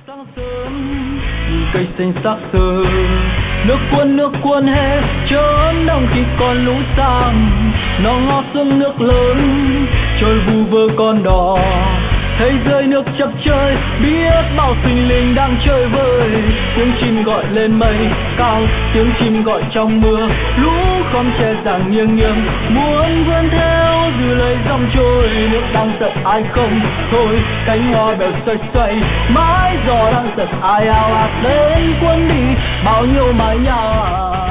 sáng sớm nhìn cây xanh sắc sơ, nước cuốn hết chớm đông khi còn lũ sang, nó ngó xuống nước lớn trôi vu vơ con đò, thấy rơi nước chập chơi biết bao sinh linh đang chơi vơi. Tiếng chim gọi lên mây cao, tiếng chim gọi trong mưa, lũ khóm tre giàng nghiêng nghiêng muốn vươn theo dù lời dòng trôi. Nước đang giận ai không thôi, cánh hoa bèo xoay xoay, mái gió đang giận ai ao ạt lên cuốn đi bao nhiêu mái nhà.